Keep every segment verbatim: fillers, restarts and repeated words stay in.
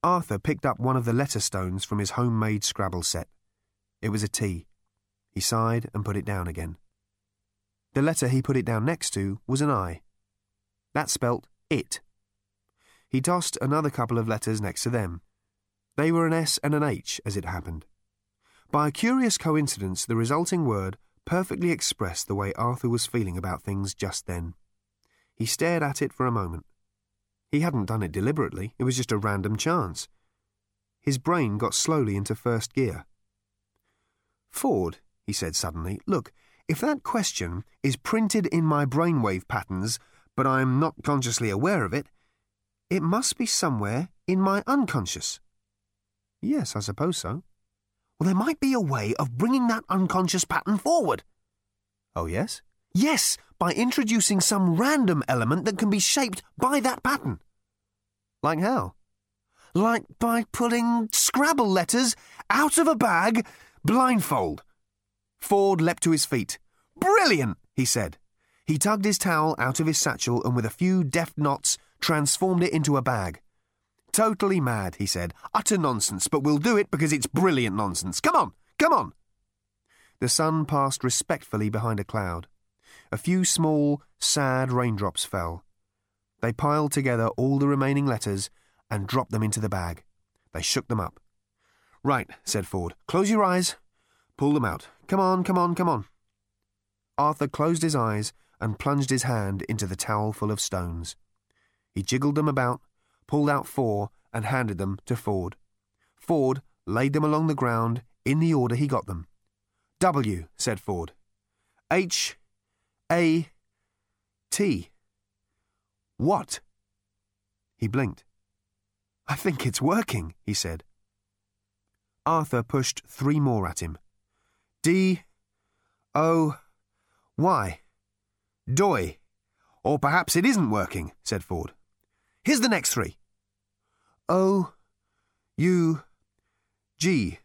Arthur picked up one of the letter stones from his homemade Scrabble set. It was a T. He sighed and put it down again. The letter he put it down next to was an I. That spelt it. He tossed another couple of letters next to them. They were an S and an H, as it happened. By a curious coincidence, the resulting word perfectly expressed the way Arthur was feeling about things just then. He stared at it for a moment. He hadn't done it deliberately, it was just a random chance. His brain got slowly into first gear. "Ford," he said suddenly, "look, if that question is printed in my brainwave patterns, but I'm not consciously aware of it, it must be somewhere in my unconscious." "Yes, I suppose so." "Well, there might be a way of bringing that unconscious pattern forward." "Oh, yes?" "Yes, by introducing some random element that can be shaped by that pattern." "Like how?" "Like by pulling Scrabble letters out of a bag blindfold." Ford leapt to his feet. "Brilliant," he said. He tugged his towel out of his satchel and with a few deft knots transformed it into a bag. "Totally mad," he said. "Utter nonsense, but we'll do it because it's brilliant nonsense. Come on, come on." The sun passed respectfully behind a cloud. A few small, sad raindrops fell. They piled together all the remaining letters and dropped them into the bag. They shook them up. "Right," said Ford. "Close your eyes. Pull them out. Come on, come on, come on." Arthur closed his eyes and plunged his hand into the towel full of stones. He jiggled them about, pulled out four, and handed them to Ford. Ford laid them along the ground in the order he got them. "W," said Ford. "H, A, T. What?" He blinked. "I think it's working," he said. Arthur pushed three more at him. D, O, Y. Doi. "Or perhaps it isn't working," said Ford. "Here's the next three. O, U, G.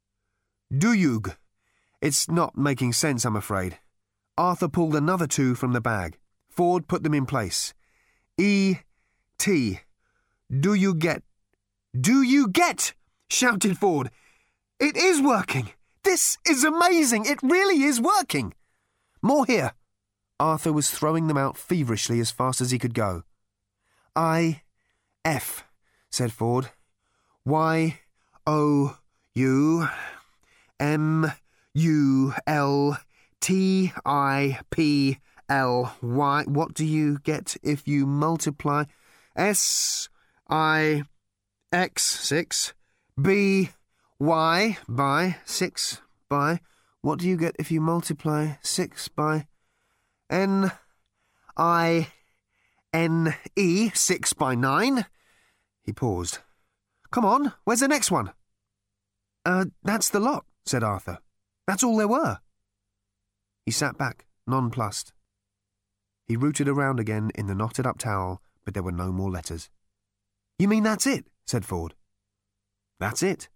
Duyug. It's not making sense, I'm afraid." Arthur pulled another two from the bag. Ford put them in place. E, T. Do you get? "Do you get?" shouted Ford. "It is working! This is amazing! It really is working! More here." Arthur was throwing them out feverishly as fast as he could go. "I, F," said Ford. "Y, O, U, M, U, L, T, I, P, L, Y. What do you get if you multiply? S, I, X, six, B, Y, by, six, by. What do you get if you multiply six by N, I, N, E, six by nine?" He paused. "Come on, where's the next one?" Uh, that's the lot," said Arthur. "That's all there were." He sat back, nonplussed. He rooted around again in the knotted-up towel, but there were no more letters. "You mean that's it?" said Ford. "That's it.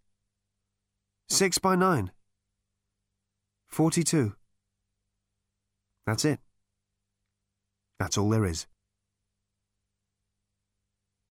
Six by nine. Forty-two. That's it. That's all there is."